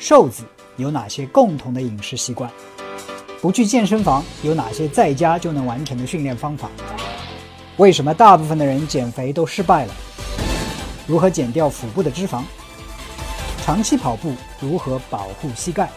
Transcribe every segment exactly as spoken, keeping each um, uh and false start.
瘦子有哪些共同的饮食习惯？不去健身房有哪些在家就能完成的训练方法？为什么大部分的人减肥都失败了？如何减掉腹部的脂肪？长期跑步如何保护膝盖？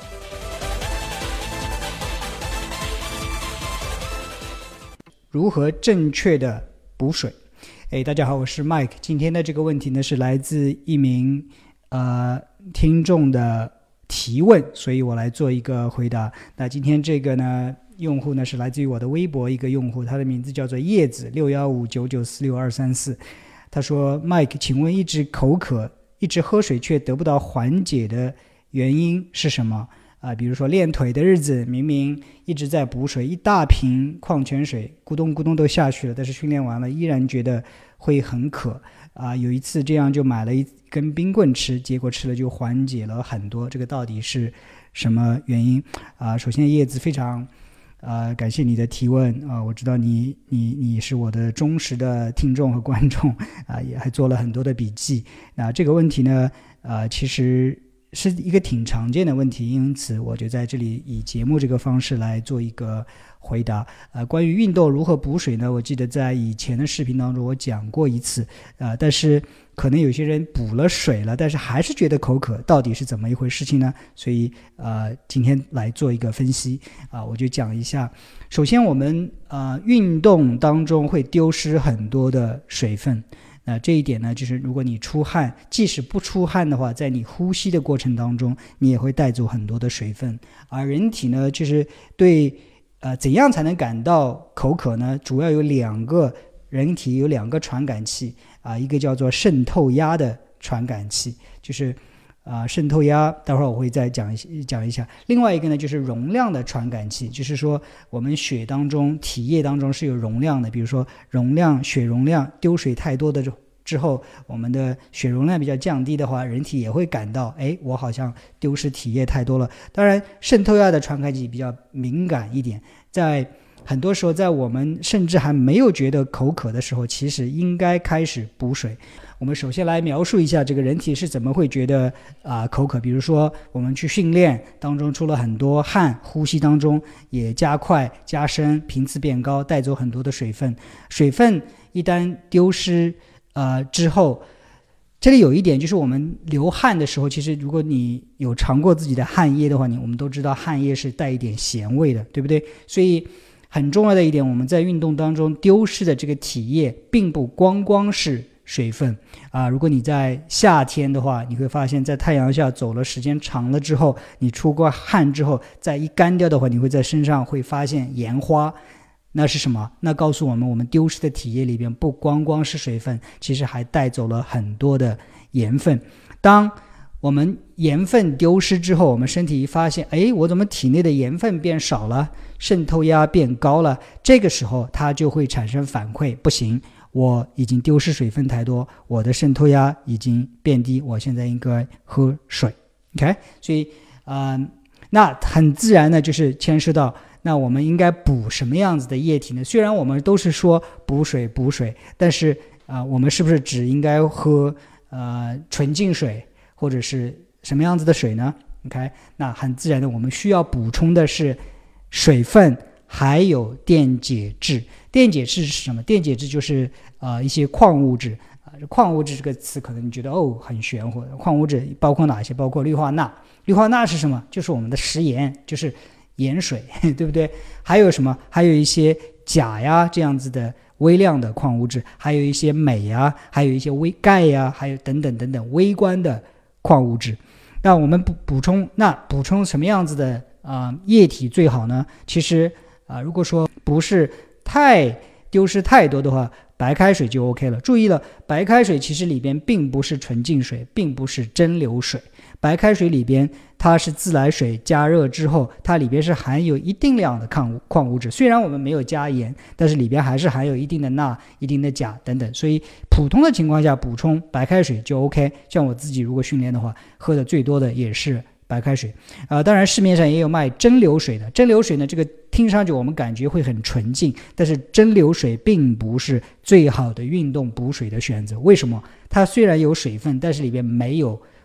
如何正确的补水？哎，大家好，我是 Mike。今天的这个问题呢，是来自一名呃听众的提问，所以我来做一个回答。那今天这个呢，用户呢是来自于我的微博一个用户，他的名字叫做叶子六一五九九四六二三四。他说 Mike， 请问一直口渴，一直喝水却得不到缓解的原因是什么？啊、呃，比如说练腿的日子，明明一直在补水，一大瓶矿泉水咕咚咕咚都下去了，但是训练完了依然觉得会很渴啊、呃。有一次这样就买了一根冰棍吃，结果吃了就缓解了很多，这个到底是什么原因啊、呃？首先叶子非常呃感谢你的提问啊、呃，我知道你你你是我的忠实的听众和观众啊、呃，也还做了很多的笔记。那这个问题呢呃其实是一个挺常见的问题，因此我就在这里以节目这个方式来做一个回答。呃，关于运动如何补水呢？我记得在以前的视频当中我讲过一次，呃，但是可能有些人补了水了，但是还是觉得口渴，到底是怎么一回事情呢？所以呃，今天来做一个分析啊、呃，我就讲一下。首先，我们呃运动当中会丢失很多的水分。那这一点呢，就是如果你出汗，即使不出汗的话，在你呼吸的过程当中，你也会带走很多的水分。而人体呢，就是对呃怎样才能感到口渴呢？主要有两个，人体有两个传感器啊、呃，一个叫做渗透压的传感器，就是啊、呃、渗透压，待会儿我会再讲一讲一下。另外一个呢，就是容量的传感器，就是说我们血当中、体液当中是有容量的，比如说容量、血容量丢水太多的之后，我们的血容量比较降低的话，人体也会感到，哎，我好像丢失体液太多了。当然，渗透压的传感器比较敏感一点，在很多时候，在我们甚至还没有觉得口渴的时候，其实应该开始补水。我们首先来描述一下这个人体是怎么会觉得啊、呃、口渴。比如说，我们去训练当中出了很多汗，呼吸当中也加快、加深，频次变高，带走很多的水分。水分一旦丢失呃，之后，这里有一点就是我们流汗的时候，其实如果你有尝过自己的汗液的话，你我们都知道汗液是带一点咸味的，对不对？所以很重要的一点，我们在运动当中丢失的这个体液，并不光光是水分啊、呃。如果你在夏天的话，你会发现在太阳下走了时间长了之后，你出过汗之后，再一干掉的话，你会在身上会发现盐花。那是什么？那告诉我们，我们丢失的体液里边不光光是水分，其实还带走了很多的盐分。当我们盐分丢失之后，我们身体一发现，哎，我怎么体内的盐分变少了，渗透压变高了，这个时候它就会产生反馈，不行，我已经丢失水分太多，我的渗透压已经变低，我现在应该喝水。 OK， 所以呃，那很自然的就是牵涉到那我们应该补什么样子的液体呢？虽然我们都是说补水补水，但是啊、呃，我们是不是只应该喝呃纯净水，或者是什么样子的水呢 ？OK， 那很自然的，我们需要补充的是水分，还有电解质。电解质是什么？电解质就是呃一些矿物质啊、呃。矿物质这个词可能你觉得哦很玄乎，矿物质包括哪些？包括氯化钠。氯化钠是什么？就是我们的食盐，就是盐水，对不对？还有什么？还有一些钾呀这样子的微量的矿物质，还有一些镁呀，还有一些微钙呀，还有等等等等微观的矿物质。那我们补补充，那补充什么样子的啊、呃、液体最好呢？其实啊、呃，如果说不是太丢失太多的话，白开水就 OK 了。注意了，白开水其实里边并不是纯净水，并不是蒸馏水。白开水里边它是自来水加热之后，它里边是含有一定量的矿矿物质，虽然我们没有加盐，但是里边还是含有一定的钠、一定的钾等等，所以普通的情况下补充白开水就 OK。 像我自己如果训练的话，喝的最多的也是白开水啊、呃，当然市面上也有卖蒸馏水的。蒸馏水呢，这个听上去我们感觉会很纯净，但是蒸馏水并不是最好的运动补水的选择。为什么？它虽然有水分，但是里边没有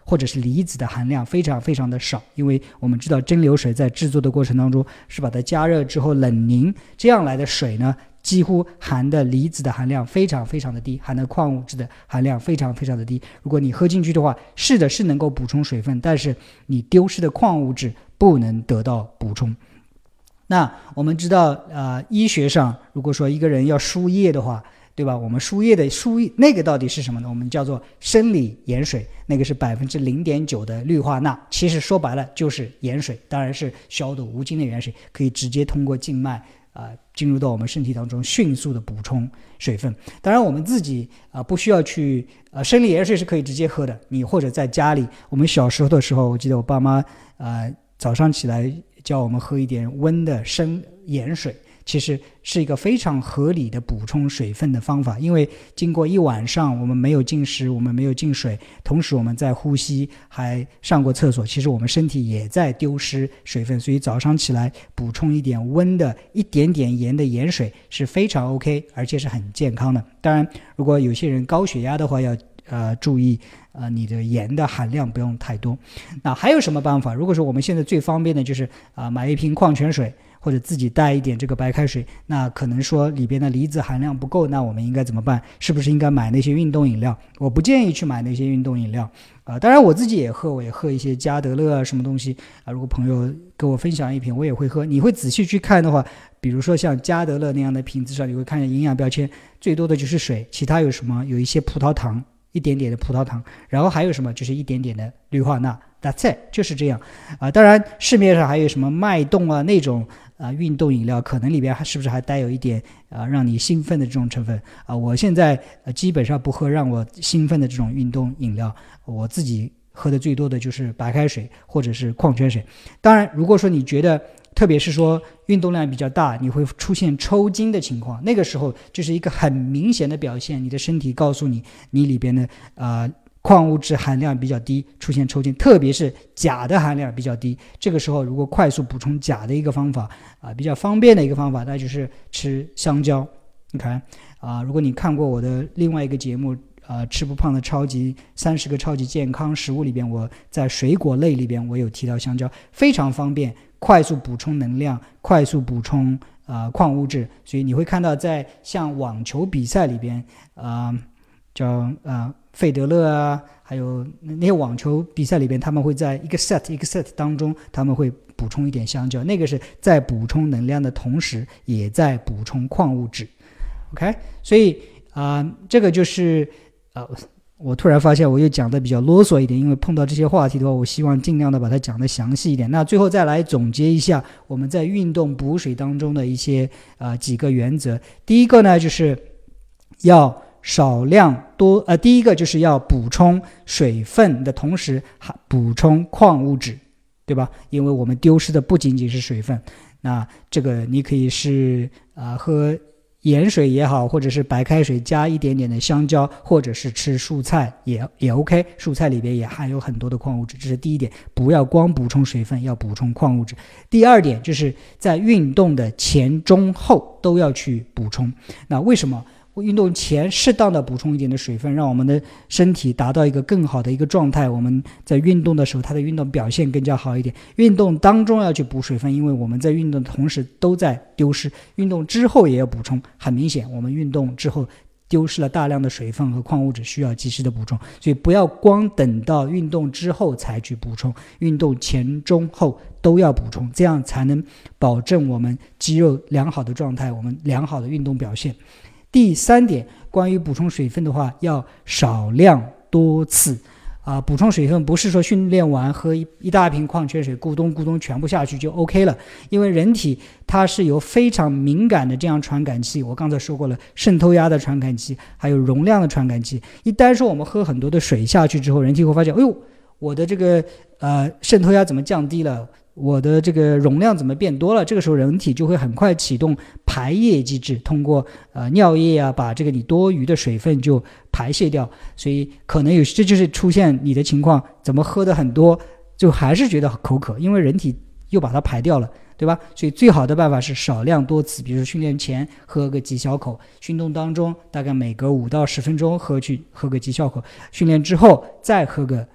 或者是离子的含量非常非常的少，因为我们知道蒸馏水在制作的过程当中是把它加热之后冷凝，这样来的水呢几乎含的离子的含量非常非常的低，含的矿物质的含量非常非常的低。如果你喝进去的话，是的是能够补充水分，但是你丢失的矿物质不能得到补充。那我们知道呃，医学上如果说一个人要输液的话，对吧？我们输液的输液那个到底是什么呢？我们叫做生理盐水，那个是百分之零点九的氯化钠，其实说白了就是盐水，当然是消毒无菌的盐水，可以直接通过静脉啊、呃，进入到我们身体当中，迅速的补充水分。当然我们自己啊、呃，不需要去呃，生理盐水是可以直接喝的。你或者在家里，我们小时候的时候，我记得我爸妈呃早上起来叫我们喝一点温的生盐水，其实是一个非常合理的补充水分的方法。因为经过一晚上我们没有进食，我们没有进水，同时我们在呼吸，还上过厕所，其实我们身体也在丢失水分，所以早上起来补充一点温的一点点盐的盐水是非常 OK， 而且是很健康的。当然如果有些人高血压的话，要呃注意呃你的盐的含量不用太多。那还有什么办法？如果说我们现在最方便的就是啊、呃、买一瓶矿泉水，或者自己带一点这个白开水，那可能说里边的离子含量不够，那我们应该怎么办？是不是应该买那些运动饮料？我不建议去买那些运动饮料啊、呃，当然我自己也喝，我也喝一些加德乐啊什么东西啊、呃，如果朋友跟我分享一瓶，我也会喝。你会仔细去看的话，比如说像加德乐那样的瓶子上，你会看见营养标签，最多的就是水，其他有什么？有一些葡萄糖，一点点的葡萄糖，然后还有什么？就是一点点的氯化钠。That's it， 就是这样啊、呃。当然市面上还有什么脉动啊那种啊、呃、运动饮料，可能里边还是不是还带有一点啊、呃、让你兴奋的这种成分啊、呃？我现在、呃、基本上不喝让我兴奋的这种运动饮料，我自己喝的最多的就是白开水或者是矿泉水。当然如果说你觉得特别是说运动量比较大，你会出现抽筋的情况，那个时候就是一个很明显的表现，你的身体告诉你你里边的啊、呃矿物质含量比较低，出现抽筋，特别是钾的含量比较低。这个时候如果快速补充钾的一个方法啊、呃，比较方便的一个方法，那就是吃香蕉。你看啊、呃，如果你看过我的另外一个节目啊、呃，吃不胖的超级三十个超级健康食物里边，我在水果类里边我有提到香蕉，非常方便，快速补充能量，快速补充啊、呃、矿物质。所以你会看到在像网球比赛里边啊、呃，叫啊。呃费德勒啊，还有那些网球比赛里边，他们会在一个 set 一个 set 当中，他们会补充一点香蕉，那个是在补充能量的同时，也在补充矿物质。OK， 所以啊、呃，这个就是呃，我突然发现我又讲的比较啰嗦一点，因为碰到这些话题的话，我希望尽量的把它讲的详细一点。那最后再来总结一下我们在运动补水当中的一些呃几个原则。第一个呢，就是要少量多呃，第一个就是要补充水分的同时还补充矿物质，对吧？因为我们丢失的不仅仅是水分，那这个你可以是啊、呃、喝盐水也好，或者是白开水加一点点的香蕉，或者是吃蔬菜也也 OK， 蔬菜里边也含有很多的矿物质，这是第一点，不要光补充水分，要补充矿物质。第二点就是在运动的前中后都要去补充。那为什么？运动前适当的补充一点的水分，让我们的身体达到一个更好的一个状态，我们在运动的时候它的运动表现更加好一点。运动当中要去补水分，因为我们在运动的同时都在丢失，运动之后也要补充，很明显我们运动之后丢失了大量的水分和矿物质，需要及时的补充。所以不要光等到运动之后才去补充，运动前中后都要补充，这样才能保证我们肌肉良好的状态，我们良好的运动表现。第三点，关于补充水分的话，要少量多次啊、呃。补充水分不是说训练完喝 一, 一大瓶矿泉水咕咚咕咚全部下去就 OK 了，因为人体它是有非常敏感的这样传感器，我刚才说过了，渗透压的传感器，还有容量的传感器。一旦说我们喝很多的水下去之后，人体会发现，哎呦，我的这个呃渗透压怎么降低了？我的这个容量怎么变多了？这个时候人体就会很快启动排液机制，通过呃尿液啊把这个你多余的水分就排泄掉，所以可能有这就是出现你的情况，怎么喝的很多就还是觉得口渴，因为人体又把它排掉了，对吧？所以最好的办法是少量多次，比如说训练前喝个几小口，运动当中大概每隔五到十分钟喝去喝个几小口，训练之后再喝个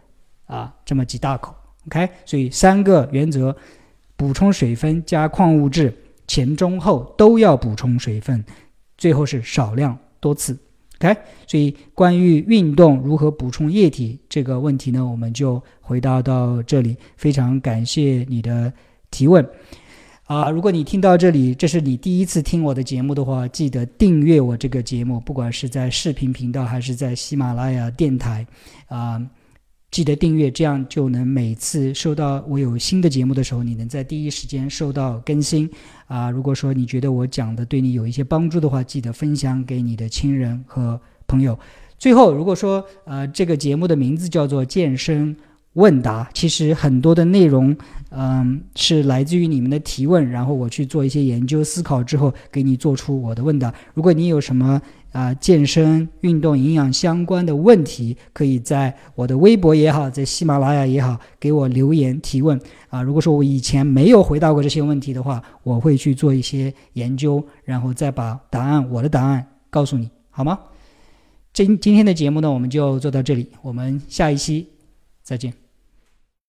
啊这么几大口。 OK， 所以三个原则：补充水分加矿物质，前中后都要补充水分，最后是少量多次。 OK， 所以关于运动如何补充液体这个问题呢，我们就回答到这里。非常感谢你的提问啊！如果你听到这里，这是你第一次听我的节目的话，记得订阅我这个节目，不管是在视频频道还是在喜马拉雅电台啊，记得订阅，这样就能每次收到我有新的节目的时候，你能在第一时间收到更新啊。如果说你觉得我讲的对你有一些帮助的话，记得分享给你的亲人和朋友。最后，如果说呃这个节目的名字叫做健身问答，其实很多的内容嗯是来自于你们的提问，然后我去做一些研究思考之后给你做出我的问答。如果你有什么啊、呃，健身、运动、营养相关的问题，可以在我的微博也好，在喜马拉雅也好，给我留言提问啊。如果说我以前没有回答过这些问题的话，我会去做一些研究，然后再把答案，我的答案告诉你，好吗？今今天的节目呢，我们就做到这里，我们下一期再见。